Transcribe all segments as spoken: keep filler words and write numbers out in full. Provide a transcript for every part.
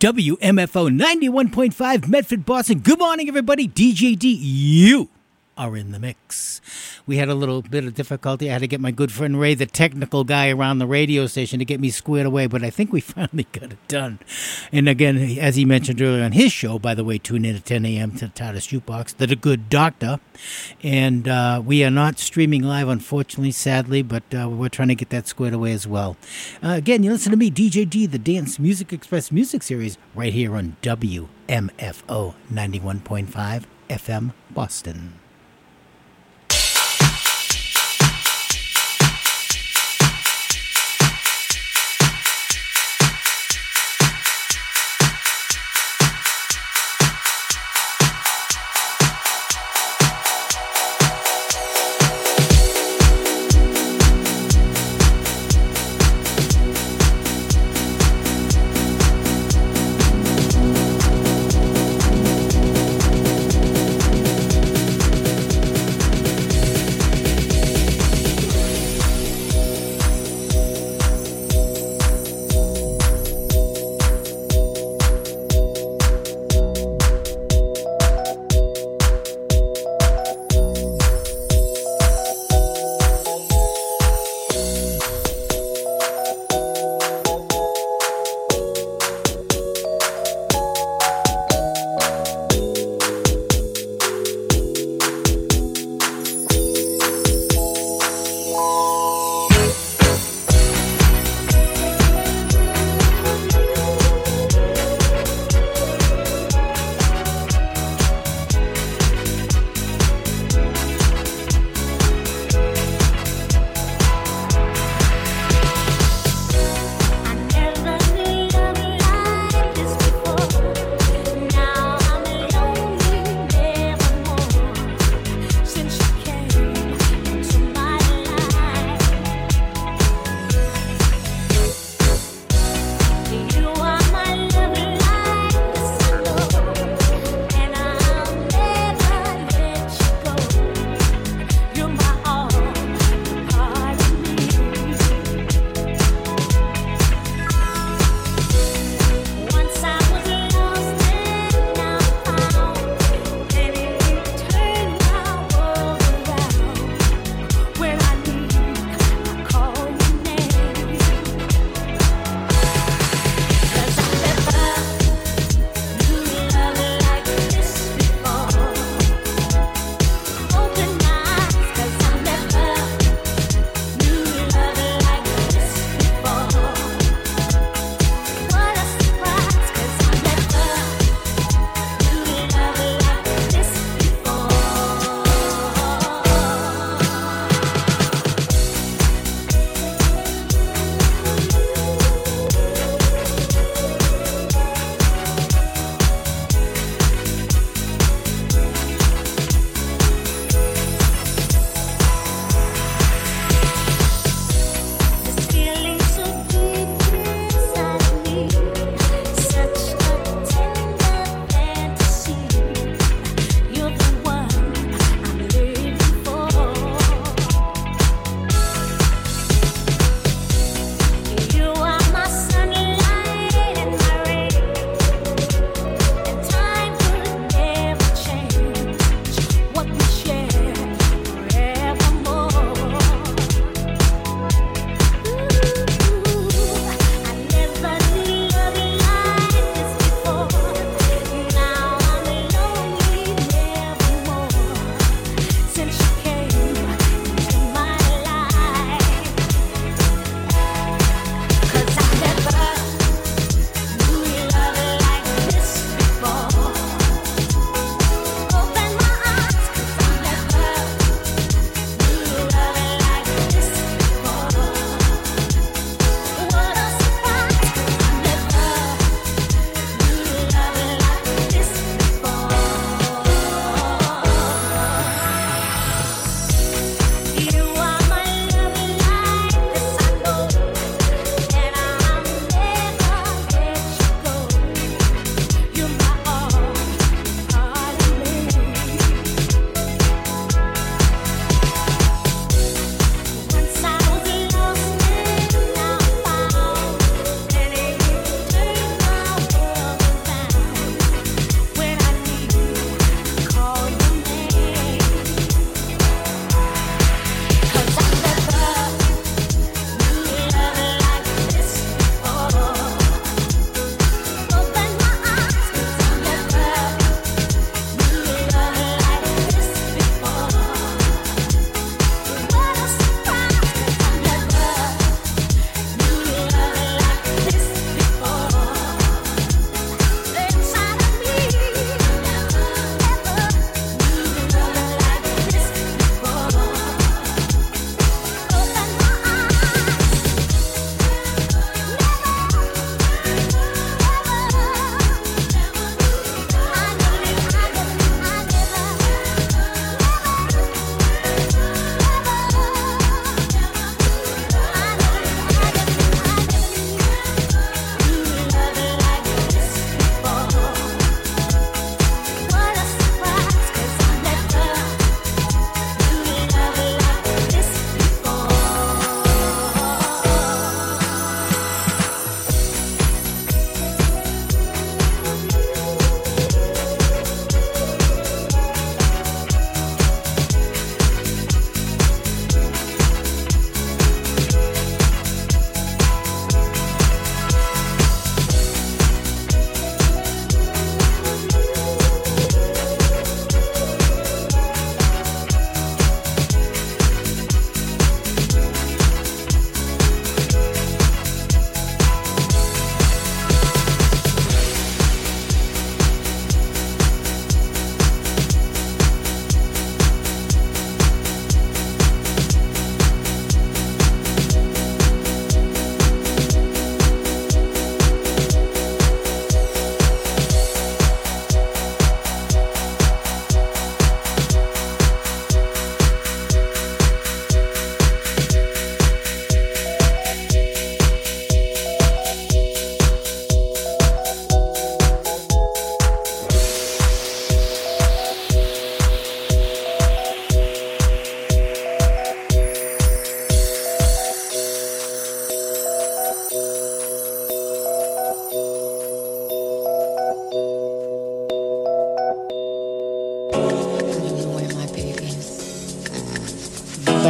W M F O ninety-one point five Medford, Boston. Good morning, everybody. D J D, you are in the mix. We had a little bit of difficulty. I had to get my good friend Ray, the technical guy around the radio station, to get me squared away, but I think we finally got it done. And again, as he mentioned earlier on his show, by the way, tune in at ten a.m. to Titus Jukebox, The Good Doctor. And uh, we are not streaming live, unfortunately, sadly, but uh, we're trying to get that squared away as well. Uh, again, you listen to me, D J D, the Dance Music Express Music Series, right here on W M F O ninety-one point five F M Boston.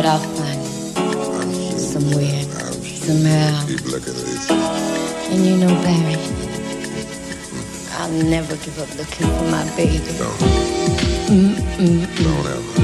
I'll find him somewhere, somehow. Keep looking, Lisa. And you know, Barry, I'll never give up looking for my baby. Don't. Mm-mm. Don't ever.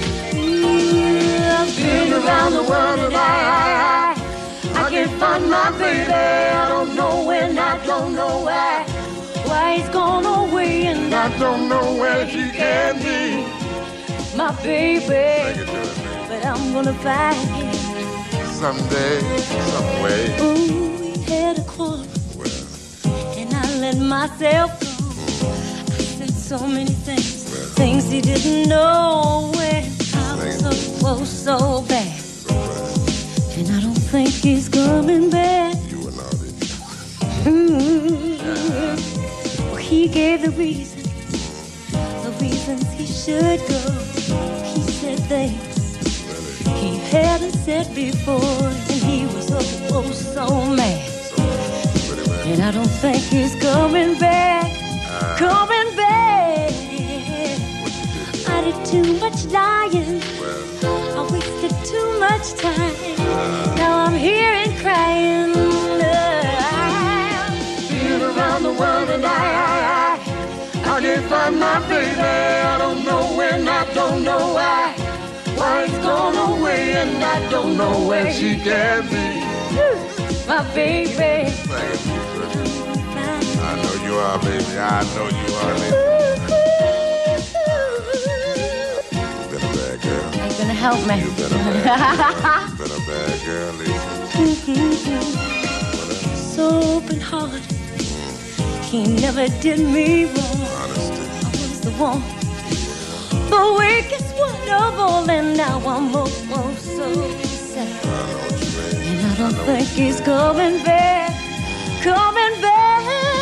I've been around the world and I, I, I can't find my baby. I don't know when, I don't know why. Why he's gone away and I don't know where she can be. My baby, but I'm gonna find him someday, some way. Ooh, we had a quarrel, well, and I let myself go. Mm. I said so many things, well, things he didn't know. When I was so, so, so bad, so bad, and I don't think he's coming back. You were naughty. Mm-hmm. Yeah. Well, he gave the reason, the reasons he should go. He said things really? He hadn't said before, and he was oh, oh so mad. So mad. And I don't think he's coming back, uh, coming back. I did too much lying, well, I wasted too much time. Uh, now I'm here and crying. I've been around the world and I, I, I, I can't find my baby. I don't know when, I don't know why. Why it's gone away and I don't know where she can be. My baby. I know you are, baby. I know you are, baby. You've been a bad girl. Are you gonna help me? You've been a bad girl. You've been a bad girl, Lisa. So open hearted. He never did me wrong. Honesty. I was the one. The weakest one of all, and now I'm oh, oh so sad. I know what you mean. And I don't I think he's coming back, coming back.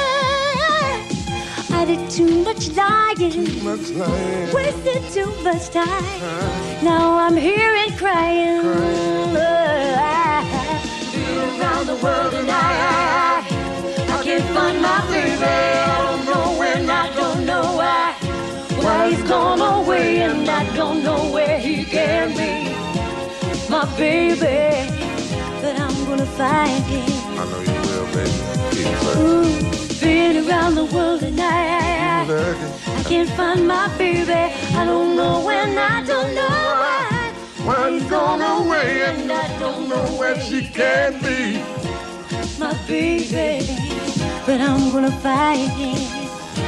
I did too much lying, too much lying. Wasted too much time. Huh? Now I'm here and crying. crying. I've been around the world and I, I, I can't find my baby. I don't know when, I don't know why. Why he's gone away and I don't know where he can be. My baby, but I'm gonna find him. I know you will, baby. Keep Ooh, been around the world and I, I, I can't find my baby. I don't know when, I don't know why. Why he's gone away and I don't know where she can be. My baby, but I'm gonna find him.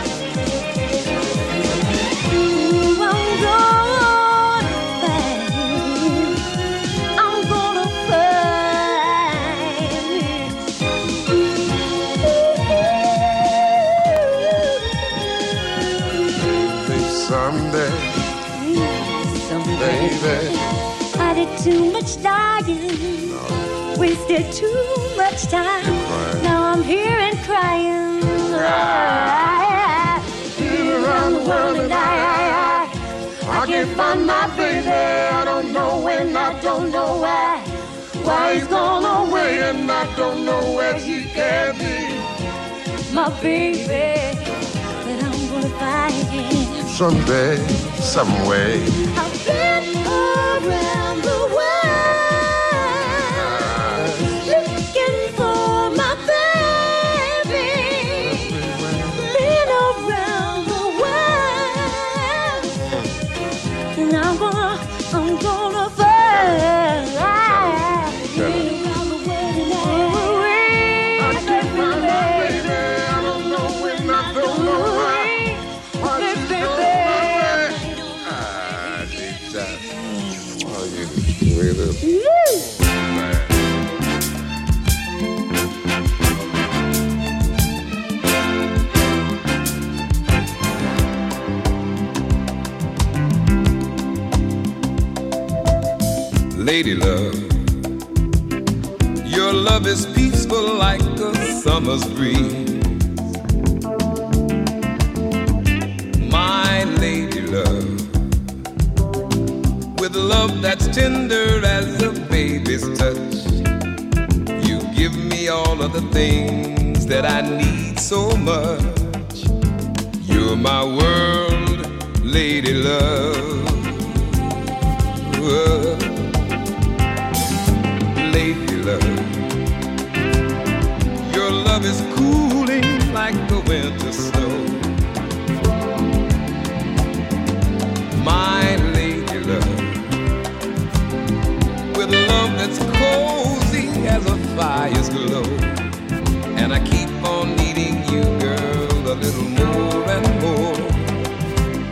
Someday, someday, baby. I did too much lying, no. Wasted too much time. Now I'm here and crying. Ah. Been around the world and I, I, I can't find my baby. I don't know when, I don't know why. Why he's gone away and I don't know where he can be. My baby, but I'm gonna find him. Someday, some way. I've been around the world, looking for my baby. Been around the world, and I'm gonna, I'm gonna find. Been around the world, and I, I can't find my baby. I don't know when, I don't know why. Lady love, your love is peaceful like a summer's breeze. My lady love, with love that's tender as a baby's touch, you give me all of the things that I need so much. You're my world, lady love.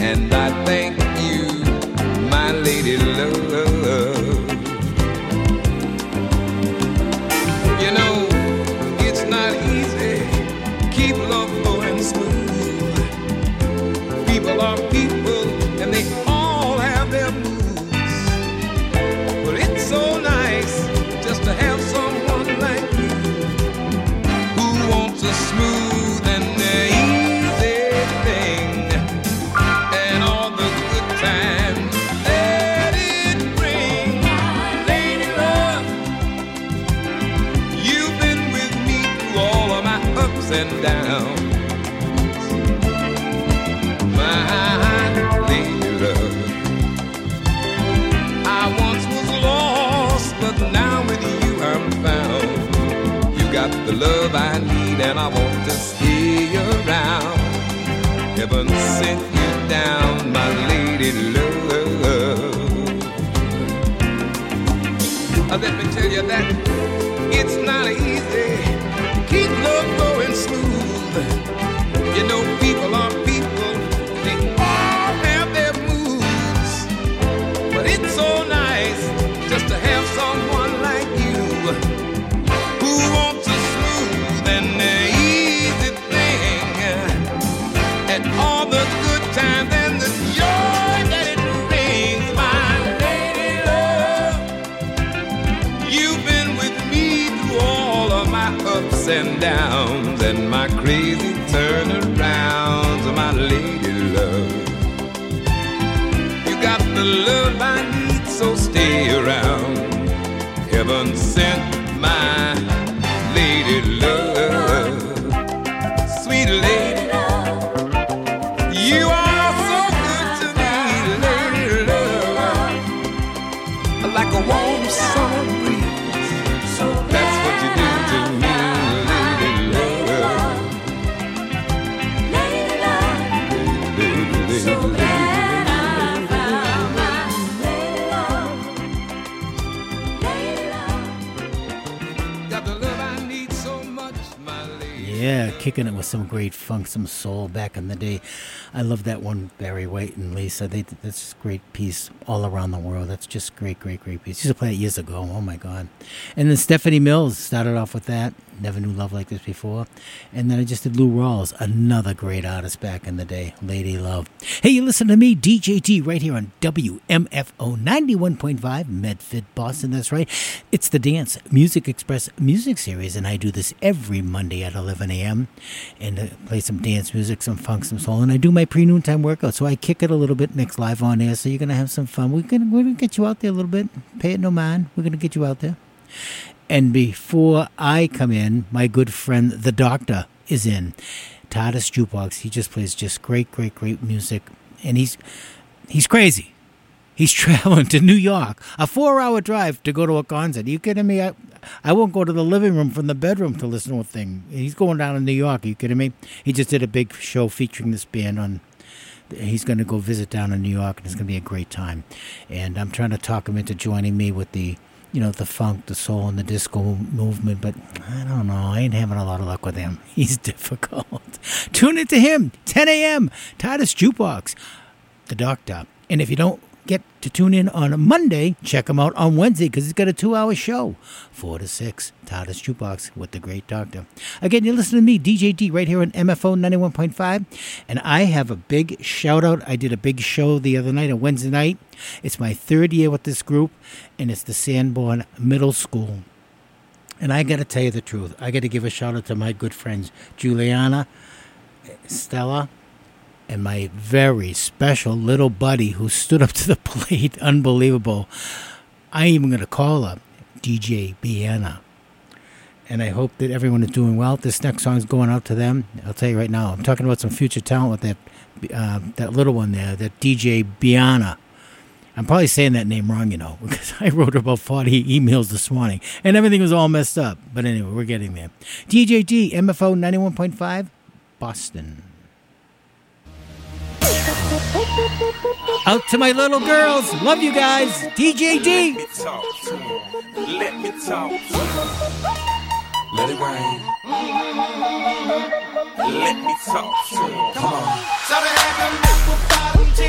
and I thank you, my lady love. You know, it's not easy, keep love going smooth. People are people, and they all have their moods. But it's so nice just to have someone like you who wants a smooth and easy thing, and all the good times that it brings. Lady love, you've been with me through all of my ups and downs. My lady love, I once was lost, but now with you I'm found. You got the love I need, and I want to stay around. Heaven sent you down, my lady love. Uh, Let me tell you that it's not easy. Keep love going smooth. You know, people are people, they all have their moods. But it's so nice just to have someone like you who wants a smooth and easy thing, and all the good times and the joy that it brings. My lady love, you've been with me through all of my ups and downs and my crazy turnarounds. My lady love, you got the love I need, so stay around. Heaven sent my lady love, sweet lady. You are so good to me, lady love, like a warm summer breeze. That's what you do to me, lady love. Lady love, so glad I found my lady love. Lady love, got the love I need so much, my lady. Yeah, kicking it with some great funk, some soul back in the day. I love that one, Barry White and Lisa. They, that's just a great piece all around the world. That's just great, great, great piece. Used to play it years ago. Oh, my God. And then Stephanie Mills started off with that. Never knew love like this before. And then I just did Lou Rawls, another great artist back in the day, Lady Love. Hey, you listen to me, D J D, right here on W M F O ninety-one point five, Medford, Boston. That's right. It's the Dance Music Express music series, and I do this every Monday at eleven a.m. and uh, play some dance music, some funk, some soul, and I do my pre-noontime workout, so I kick it a little bit next live on air, so you're going to have some fun. We're going we're gonna get you out there a little bit. Pay it no mind. We're going to get you out there. And before I come in, my good friend, the Doctor, is in. Titus Jukebox. He just plays just great, great, great music. And he's he's crazy. He's traveling to New York. A four-hour drive to go to a concert. Are you kidding me? I, I won't go to the living room from the bedroom to listen to a thing. He's going down to New York. Are you kidding me? He just did a big show featuring this band on... He's going to go visit down in New York, and it's going to be a great time. And I'm trying to talk him into joining me with the... you know, the funk, the soul, and the disco movement, but I don't know. I ain't having a lot of luck with him. He's difficult. Tune into him, ten a.m., Titus Jukebox, the Doctor. And if you don't get to tune in on a Monday, check him out on Wednesday, because he's got a two-hour show, four to six, Titus Jukebox with the great Doctor. Again, you listen to me, D J D, right here on M F O ninety-one point five, and I have a big shout-out. I did a big show the other night, a Wednesday night. It's my third year with this group, and it's the Sanborn Middle School. And I got to tell you the truth. I got to give a shout-out to my good friends, Juliana, Stella, and my very special little buddy who stood up to the plate. Unbelievable. I'm even going to call her D J Bianna. And I hope that everyone is doing well. This next song is going out to them. I'll tell you right now, I'm talking about some future talent with that uh, that little one there, that D J Bianna. I'm probably saying that name wrong, you know, because I wrote about forty emails this morning, and everything was all messed up. But anyway, we're getting there. D J D, M F O ninety-one point five, Boston. Out to my little girls. Love you guys. D J D. Let me talk to them. Let me talk to them. Let it rain. Let me talk to them. Come on. So they had them apple bottom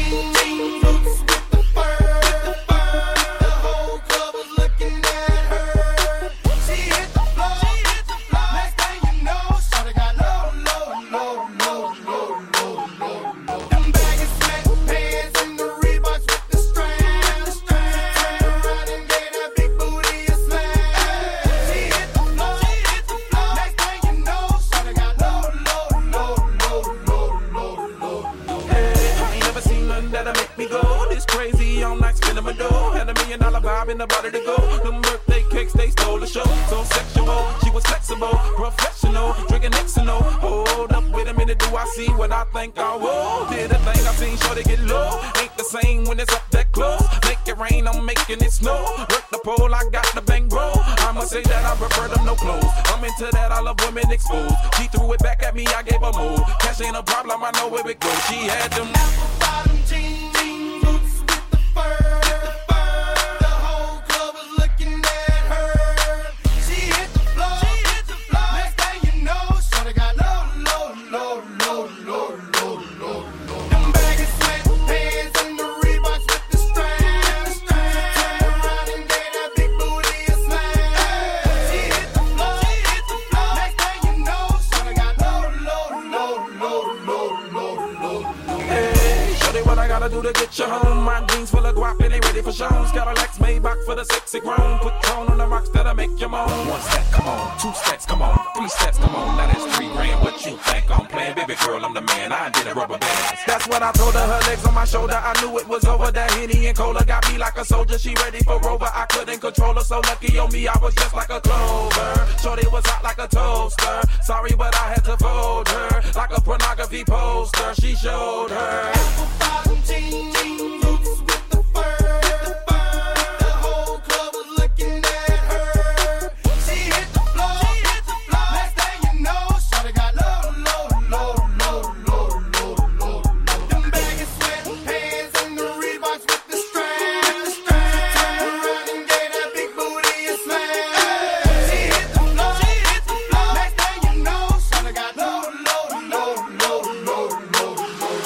something that'll make me go. This crazy all night spinning my dough. Had a million dollar vibe in the body to go. Them birthday cakes, they stole the show. So sexual, she was flexible, professional, drinking Xano. Hold up, wait a minute, do I see what I think I will? Did a thing I seen, sure they get low. Ain't the same when it's up that close. Make it rain, I'm making it snow. Work the pole, I got the bang bro. I'ma say that I prefer them no clothes. I'm into that, I love women exposed. She threw it back at me, I gave her move. Cash ain't a problem, I know where it goes. She had them apple bottom jeans, jean boots with the fur. The whole club was looking at her. She hit the floor, she hit the floor. Next thing you know, shorty got low, low, low, low, low, low, low, low. Them baggy sweatpants and the Reeboks with the straps. Turn around and gave that big booty a smash. She hit the floor, she hit the floor. Next thing you know, shorty got low, low, low, low, low, low, low. Hey, shorty, what I gotta do to get you home? My jeans full of guap and they ready for shows. Got a Lex Maybach for the sexy grown. Put tone on the rocks that'll make you moan. One step, come on. Two steps, come on. Three steps, come on. Now that's three grand. What you think I'm playing? Baby girl, I'm the man. I did a rubber band. That's what I told her. Her legs on my shoulder. I knew it was over. That Henny and Cola got me like a soldier. She ready for Rover. I couldn't control her. So lucky on me, I was just like a clover. Shorty was hot like a toaster. Sorry, but I had to fold her like a pornography poster. She showed her apple bottom jeans, jean boots with the fur. The whole club was looking at her. She hit the floor, she hit the floor. Next thing you know, shorty got low, low, low, low, low, low, low, low. Them baggy sweatpants and the Reeboks with the straps. Turned around and gave that big booty a smash. She hit the floor, she hit the floor. Next thing you know, shorty got low, low, low, low, low, low, low.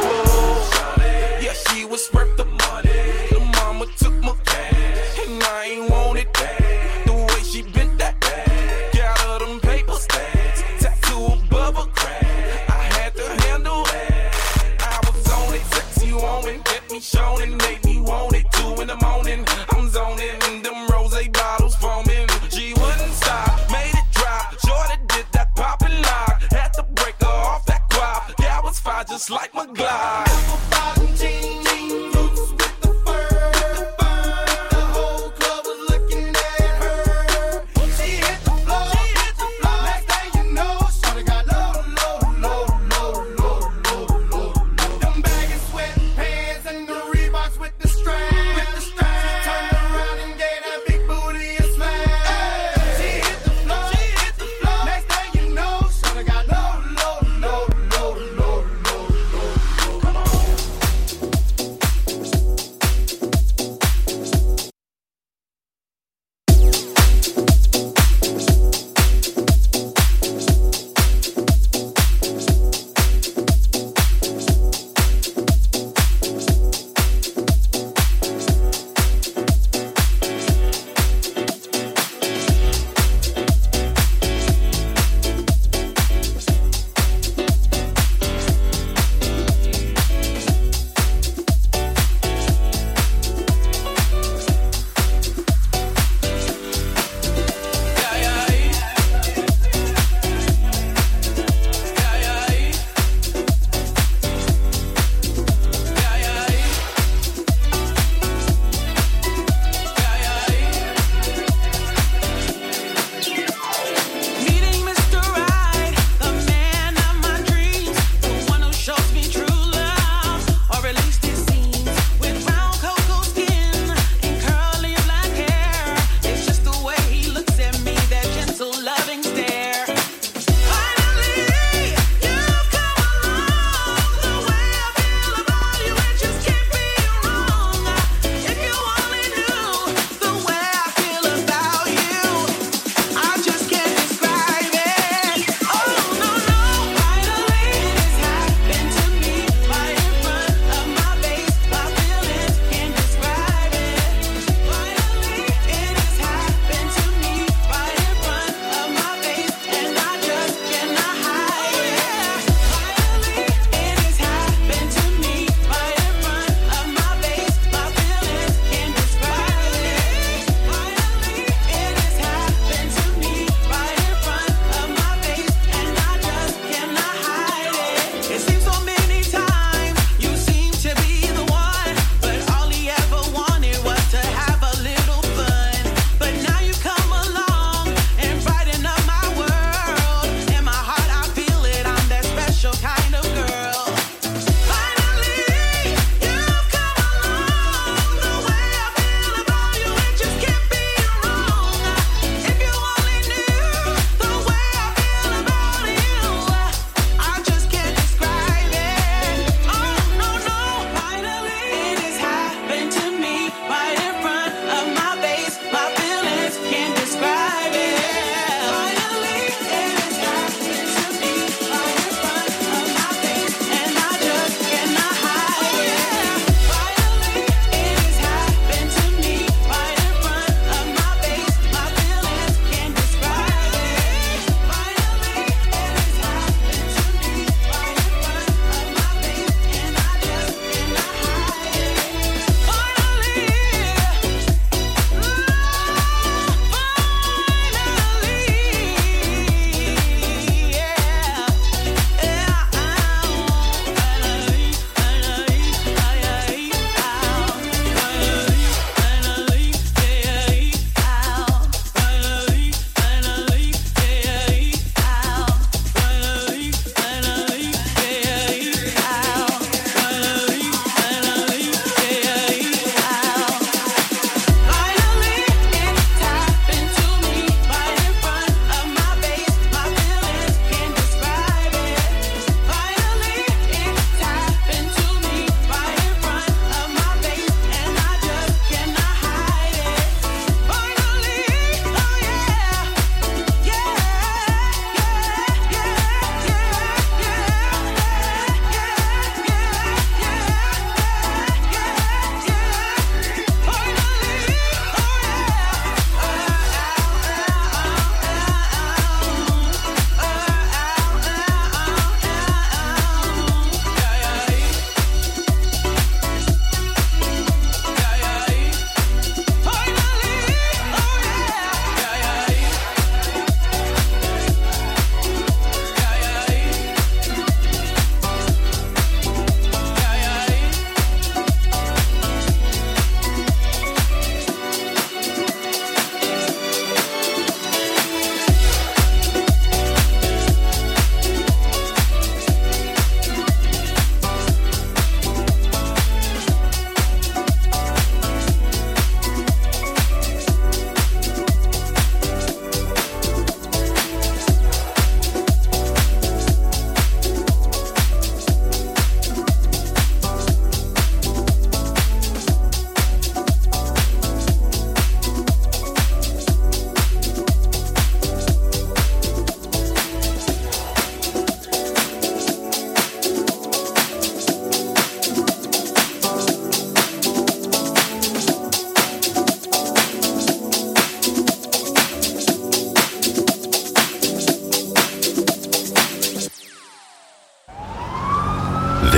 Yeah, she was worth the money. The mama took my cash, and I ain't want it back. The way she bent that back, got her them paper stacks, tattoo above her crack. I had to handle that. I was on it, sexy woman, get me shown and made me want it. Two in the morning, I'm zoning, them rose bottles foaming. She wouldn't stop, made it drop. Shorty did that pop and lock, had to break her off that guap. Yeah, I was fine just like my Glock. Apple bottom jeans, jean boots with the fur. The whole club was looking at her. She hit the floor, she hit the floor. Next thing you know, shorty got low, low, low, low, low, low, low, low. Them baggy sweatpants and the Reeboks with the straps. With the straps. Turned around and gave that big booty a smash. She hit the floor, she hit the floor. Next thing you know, shorty got low, low, low, low, low, low, low, low. Come on.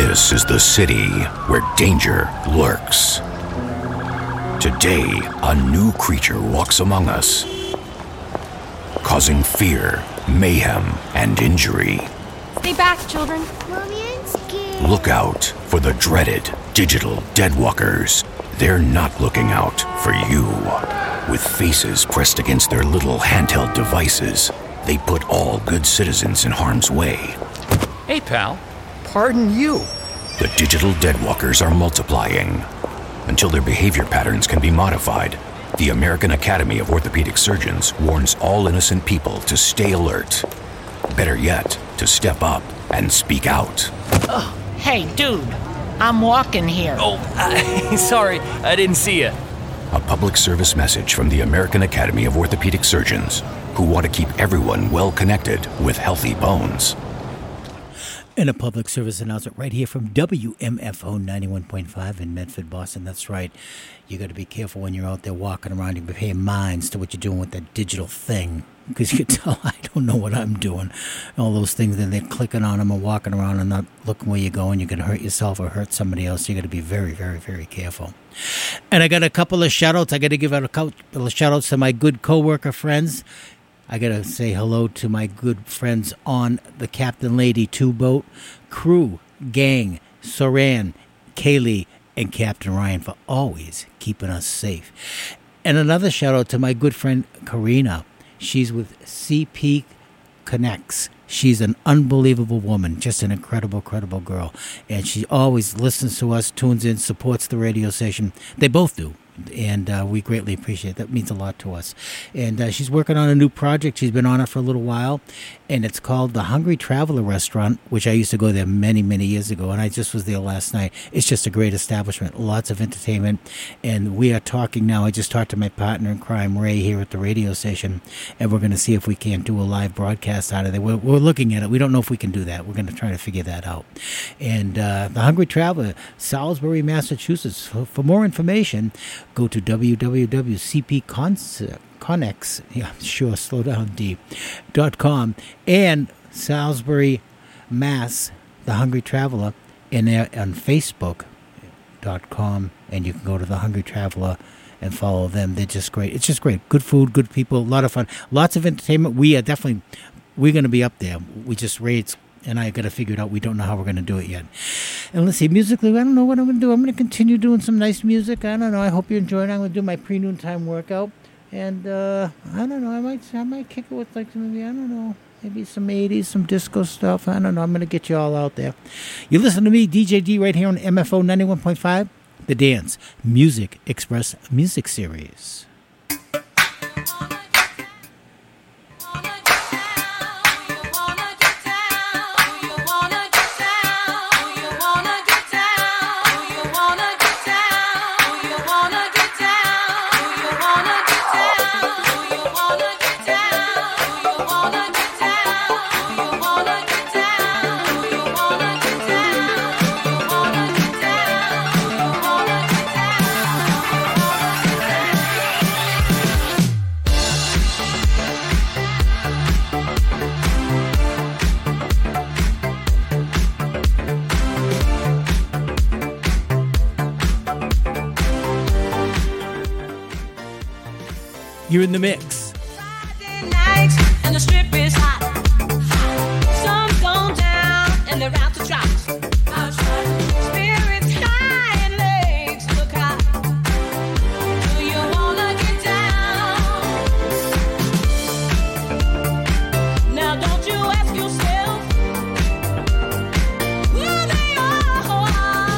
This is the city where danger lurks. Today, a new creature walks among us, causing fear, mayhem, and injury. Stay back, children. Mommy, I'm scared. Look out for the dreaded digital deadwalkers. They're not looking out for you. With faces pressed against their little handheld devices, they put all good citizens in harm's way. Hey, pal. Pardon you. The digital deadwalkers are multiplying. Until their behavior patterns can be modified, the American Academy of Orthopedic Surgeons warns all innocent people to stay alert. Better yet, to step up and speak out. Oh, hey, dude. I'm walking here. Oh, uh, sorry. I didn't see you. A public service message from the American Academy of Orthopedic Surgeons, who want to keep everyone well connected with healthy bones. And a public service announcement right here from W M F O ninety-one point five in Medford, Boston. That's right. You got to be careful when you're out there walking around. You be paying minds to what you're doing with that digital thing. Because you can tell I don't know what I'm doing. All those things that they're clicking on them and walking around and not looking where you're going. You're going to hurt yourself or hurt somebody else. You got to be very, very, very careful. And I got a couple of shout-outs. I got to give out a couple of shout-outs to my good co-worker friends. I got to say hello to my good friends on the Captain Lady two boat, crew, gang, Soran, Kaylee, and Captain Ryan for always keeping us safe. And another shout out to my good friend Karina. She's with C P Connects. She's an unbelievable woman, just an incredible, incredible girl. And she always listens to us, tunes in, supports the radio station. They both do. And uh, we greatly appreciate it. That means a lot to us. And uh, she's working on a new project. She's been on it for a little while. And it's called the Hungry Traveler Restaurant, which I used to go there many, many years ago. And I just was there last night. It's just a great establishment. Lots of entertainment. And we are talking now. I just talked to my partner in crime, Ray, here at the radio station. And we're going to see if we can't do a live broadcast out of there. We're, we're looking at it. We don't know if we can do that. We're going to try to figure that out. And uh, the Hungry Traveler, Salisbury, Massachusetts. For, for more information, go to w w w dot c p connex, yeah, sure, slow down, D, dot com, and Salisbury, Mass, The Hungry Traveler, and they're on Facebook dot com, and you can go to The Hungry Traveler and follow them. They're just great. It's just great. Good food, good people, a lot of fun, lots of entertainment. We are definitely, we're going to be up there. We just raised and I got to figure it out. We don't know how we're going to do it yet. And let's see, musically, I don't know what I'm going to do. I'm going to continue doing some nice music. I don't know. I hope you're enjoying it. I'm going to do my pre-noon time workout. And uh, I don't know. I might I might kick it with like maybe, I don't know, maybe some eighties, some disco stuff. I don't know. I'm going to get you all out there. You listen to me, D J D, right here on M F O ninety-one point five, The Dance Music Express Music Series. You're in the mix. Friday night and the strip is hot. Sun's gone down and they're out to try. Spirits high and legs look hot. Do you wanna get down? Now don't you ask yourself who they are.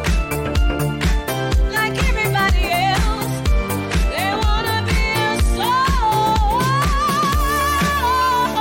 Like everybody else, they wanna be a soul.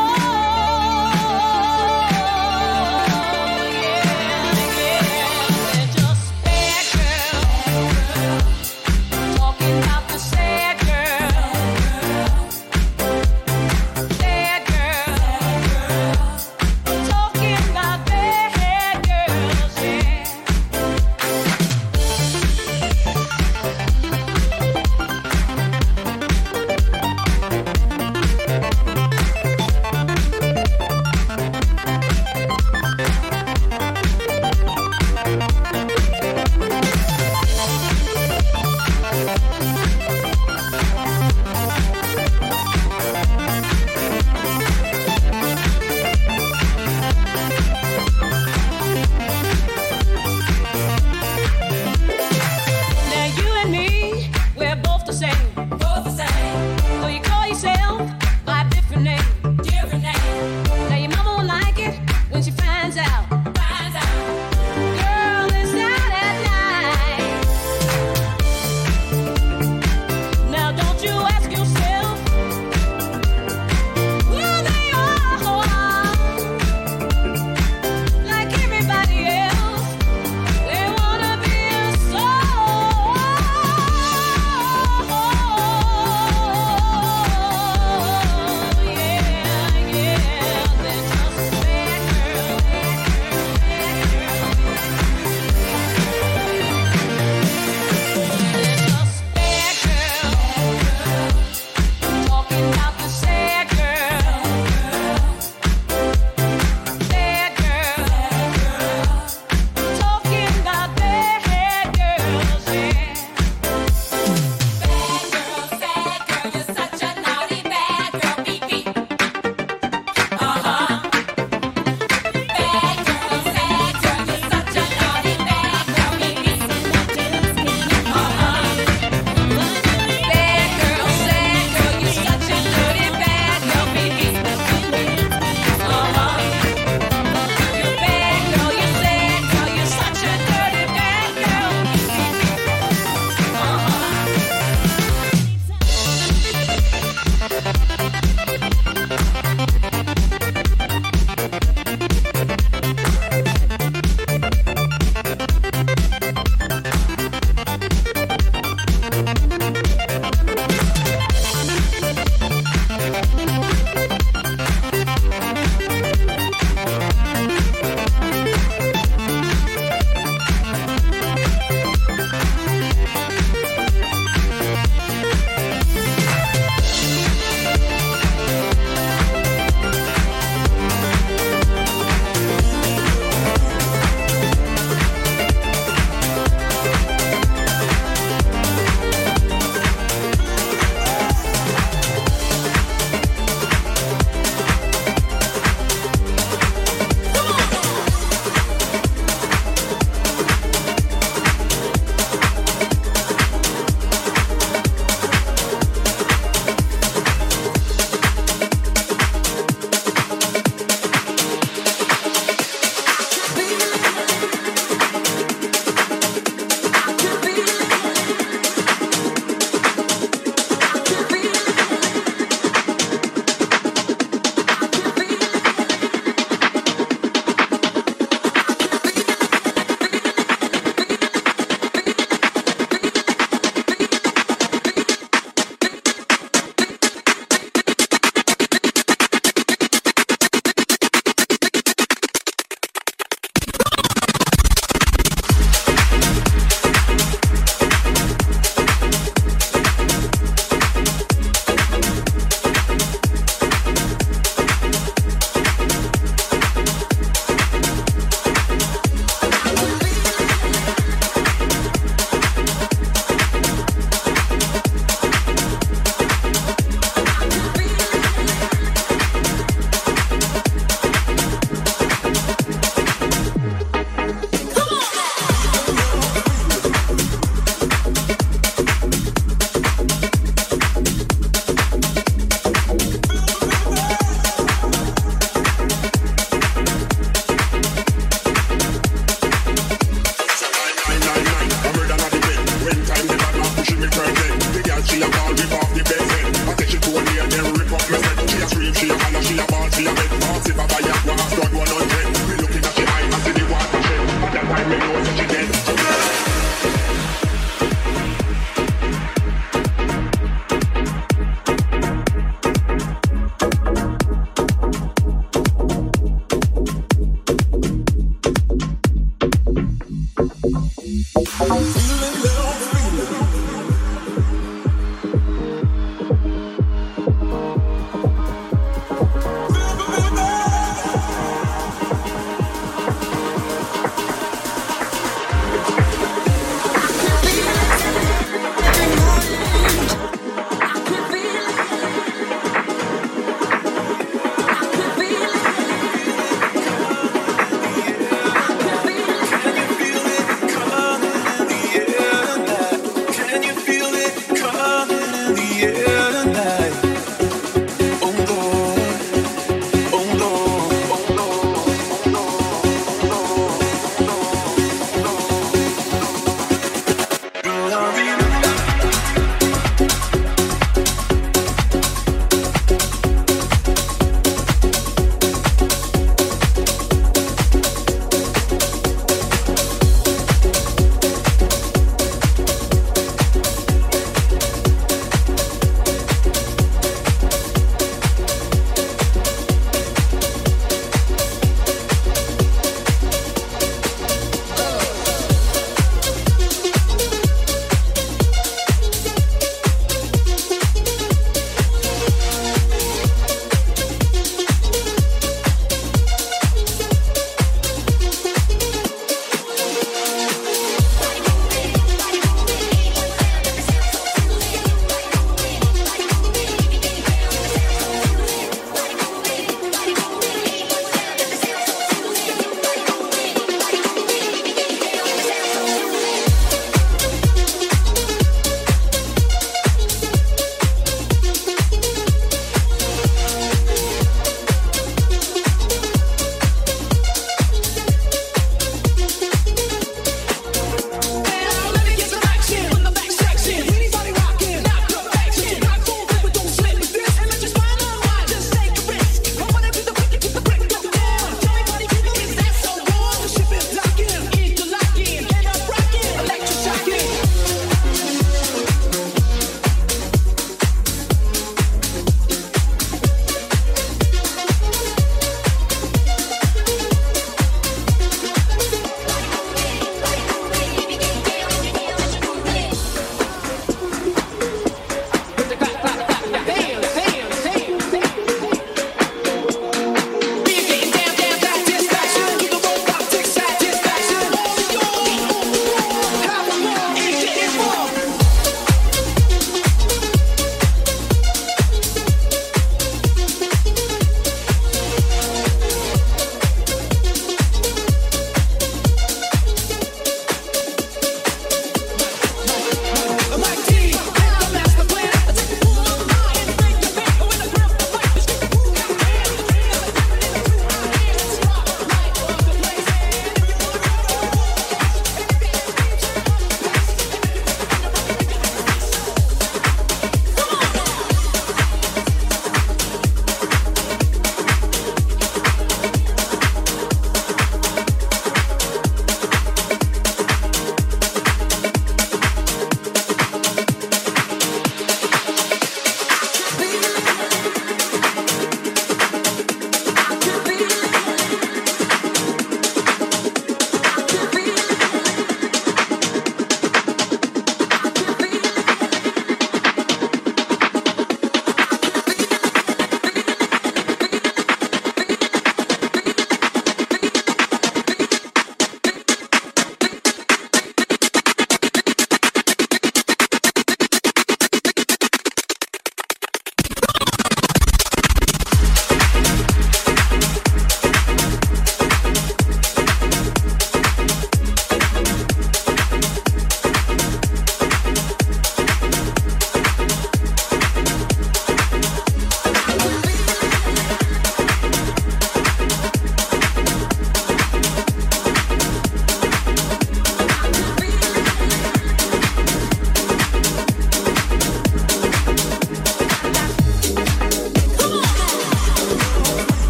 Yeah.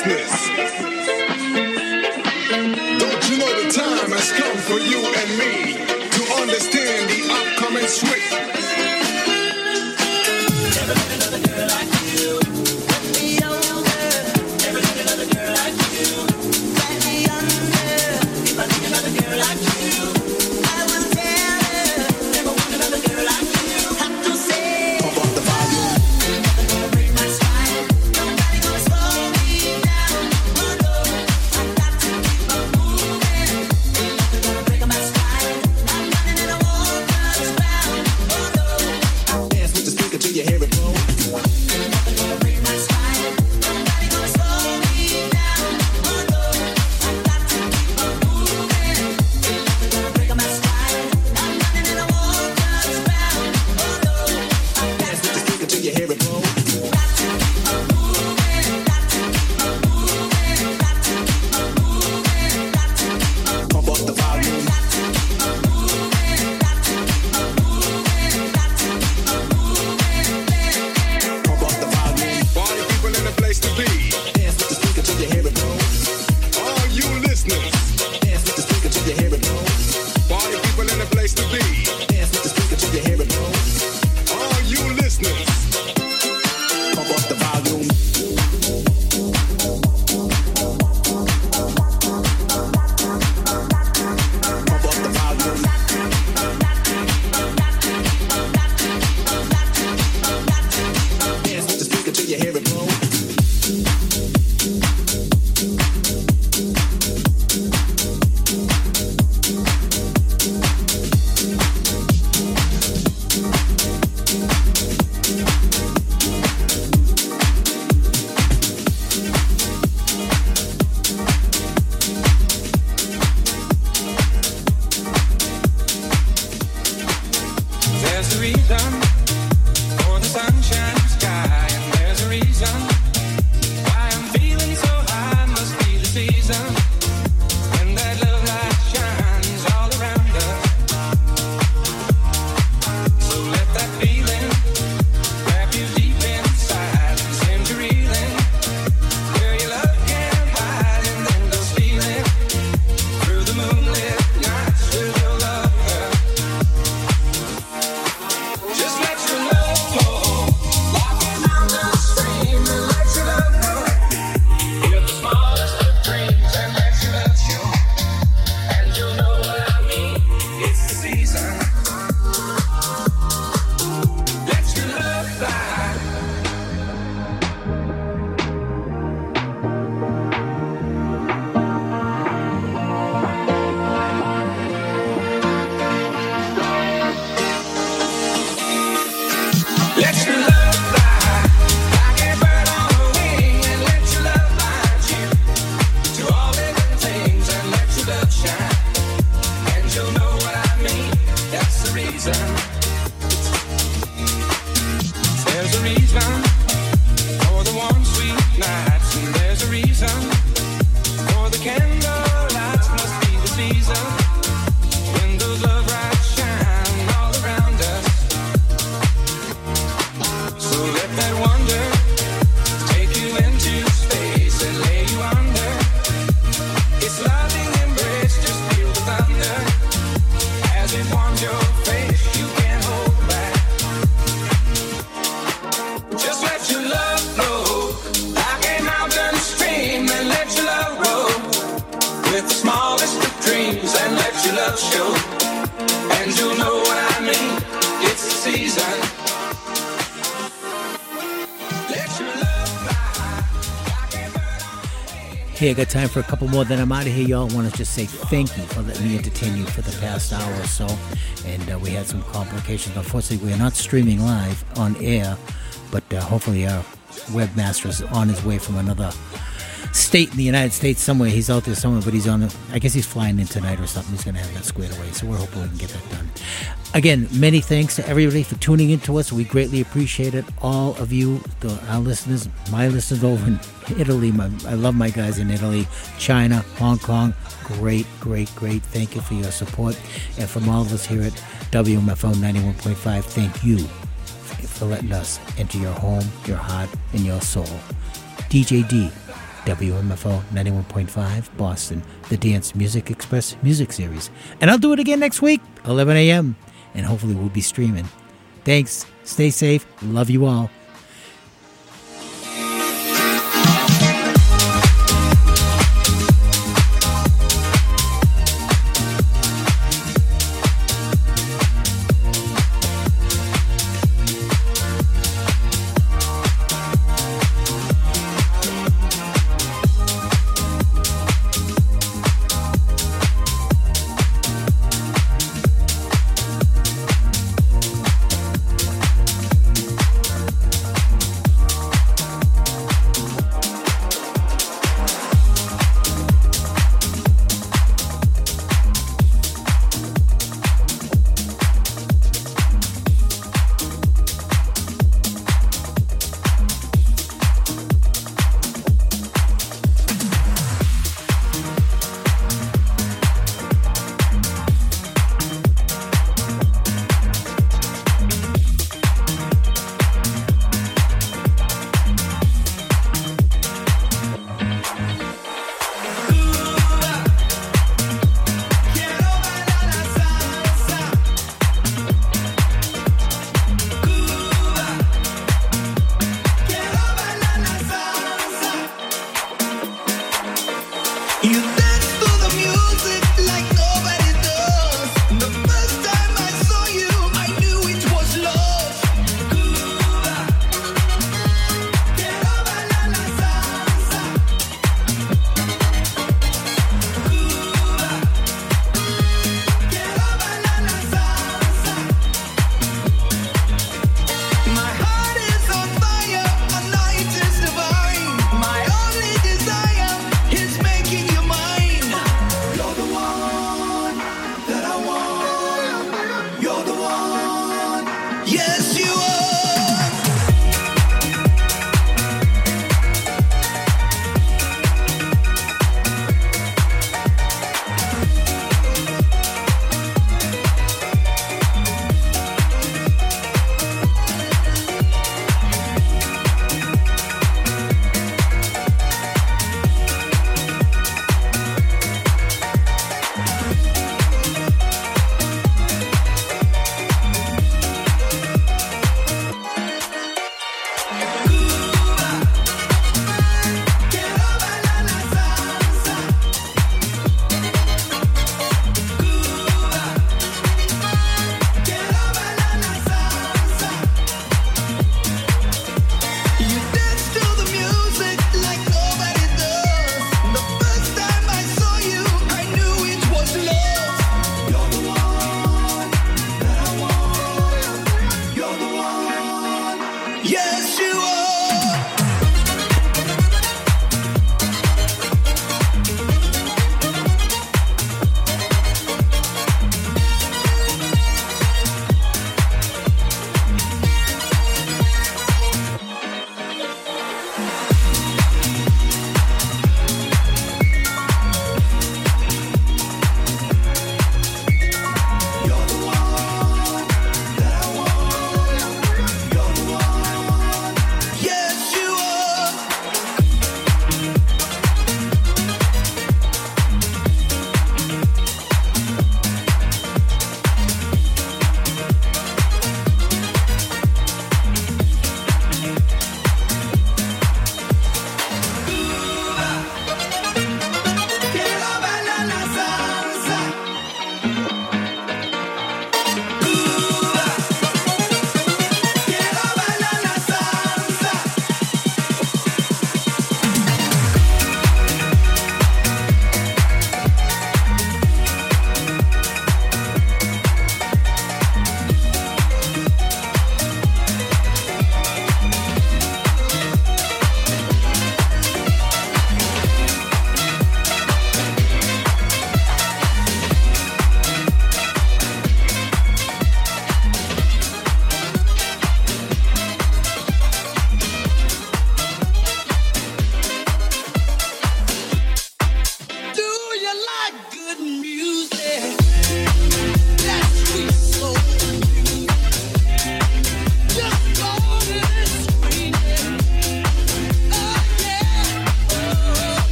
business. Don't you know the time has come for you and me to understand the upcoming switch? Never met another girl like you. Let me over. Never met another girl like you. Let me under. If I need another girl like you, I will tell her. Never want another girl like you. Have to say. Pump up the volume. Never gonna break my spine. Nobody gonna slow me down. Oh no, I got to keep on moving. Never gonna break my spine. I'm running and I won't touch ground. Oh no. Dance with the speaker till you hear it blow. Never gonna break my spine. Nobody gonna slow me down. Oh no, I got to keep on moving. Never gonna break my spine. I'm running and I won't touch ground. Oh no, dance with the speaker till you hear it blow. Got to keep on moving. Got to keep on moving. Got to keep on moving. Got to keep on pump up the volume. Got to keep on moving. Got to keep on moving. Got to keep on moving. Pump up the volume. Party people in the place to be. Dance with the speaker till you hear it blow. All you listeners. Dance with the speaker till you hear it blow. Party people in the place to be. Dance with the speaker till you hear it blow. All you listeners. Pump up the volume. Pump up the volume. Dance with the speaker till you hear it blow. There's a reason for the sunshine sky, and there's a reason why I'm feeling so high. Must be the season when that love light shines all around us. So let that feeling grab you deep inside and send you reeling where your love can't hide, and then go stealing through the moonlit nights with your lover. Just let your love flow, like a mountain stream, and let your love know. You're the smallest of dreams, and let your love show. And you'll know what I mean. It's the season. Let your love fly. Let your love fly like a bird on a wing, and let your love bind you to all living things, and let your love shine, and you'll know what I mean. That's the reason. There's a reason for the warm, sweet nights, and there's a reason for the candle lights. Must be the season when those love lights shine all around us. So let that wonder take you into space and lay you under. It's loving embrace, just feel the thunder as it warms your face. You can't hold back. Just let your love flow like a mountain stream, and let your love roll with the smallest of dreams, and let your love show. And you'll know what I mean. It's the season. Hey, I got time for a couple more, then I'm out of here, y'all. I want to just say thank you for letting me entertain you for the past hour or so. And uh, we had some complications. Unfortunately, we are not streaming live on air, but uh, hopefully our webmaster is on his way from another state in the United States somewhere. He's out there somewhere, but he's on the, I guess he's flying in tonight or something. He's going to have that squared away, so we're hoping we can get that done. Again, many thanks to everybody for tuning in to us. We greatly appreciate it. All of you, the, our listeners, my listeners over in Italy. My, I love my guys in Italy, China, Hong Kong. Great, great, great. Thank you for your support. And from all of us here at W M F O ninety-one point five, thank you for letting us into your home, your heart, and your soul. D J D, W M F O ninety-one point five, Boston, the Dance Music Express Music Series. And I'll do it again next week, eleven a.m., and hopefully we'll be streaming. Thanks. Stay safe. Love you all.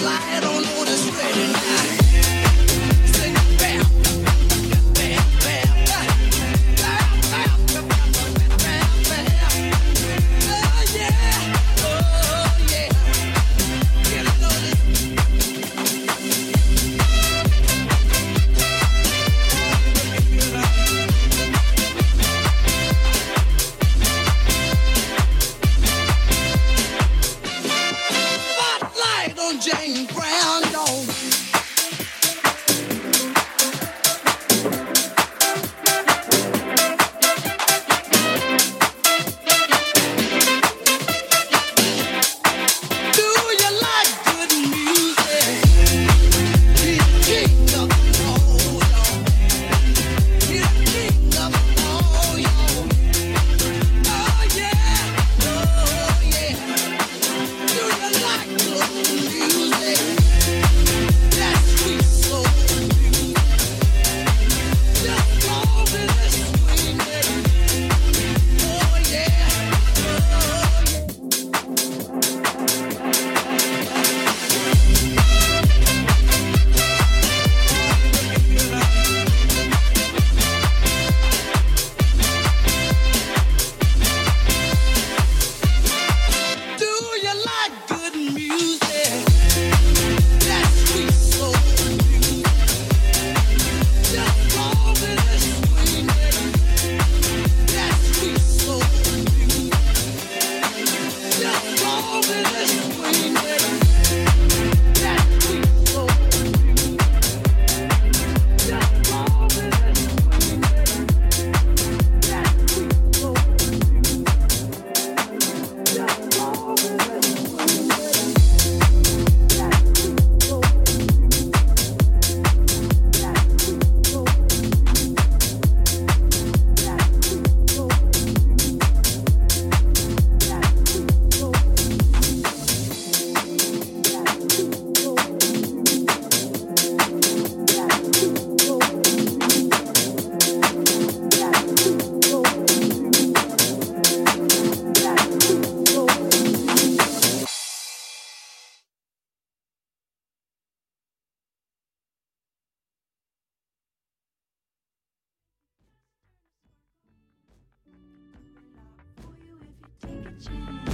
Take a chance.